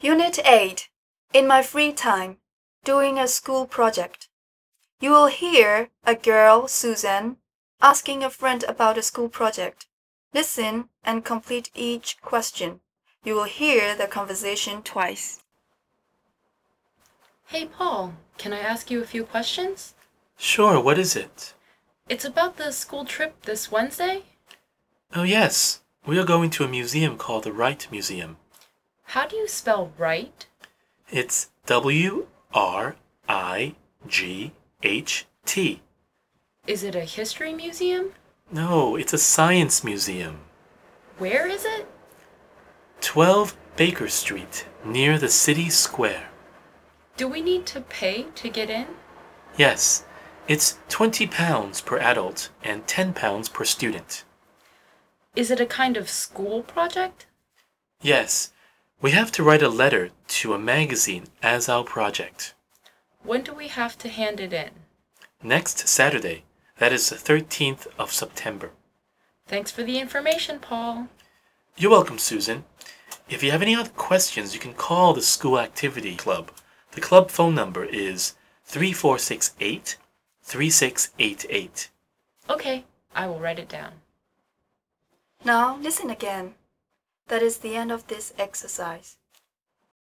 Unit 8. In my free time, doing a school project. You will hear a girl, Susan, asking a friend about a school project. Listen and complete each question. You will hear the conversation twice. Hey Paul, can I ask you a few questions? Sure, what is it? It's about the school trip this Wednesday. Oh, yes. We are going to a museum called the Wright Museum. How do you spell Wright? It's Wright. Is it a history museum? No, it's a science museum. Where is it? 12 Baker Street, near the city square. Do we need to pay to get in? Yes, it's £20 per adult and £10 per student. Is it a kind of school project? Yes, we have to write a letter to a magazine as our project. When do we have to hand it in? Next Saturday, that is the 13th of September. Thanks for the information, Paul. You're welcome, Susan. If you have any other questions, you can call the school activity club. The club phone number is 3468-3688. Okay, I will write it down. Now listen again. That is the end of this exercise.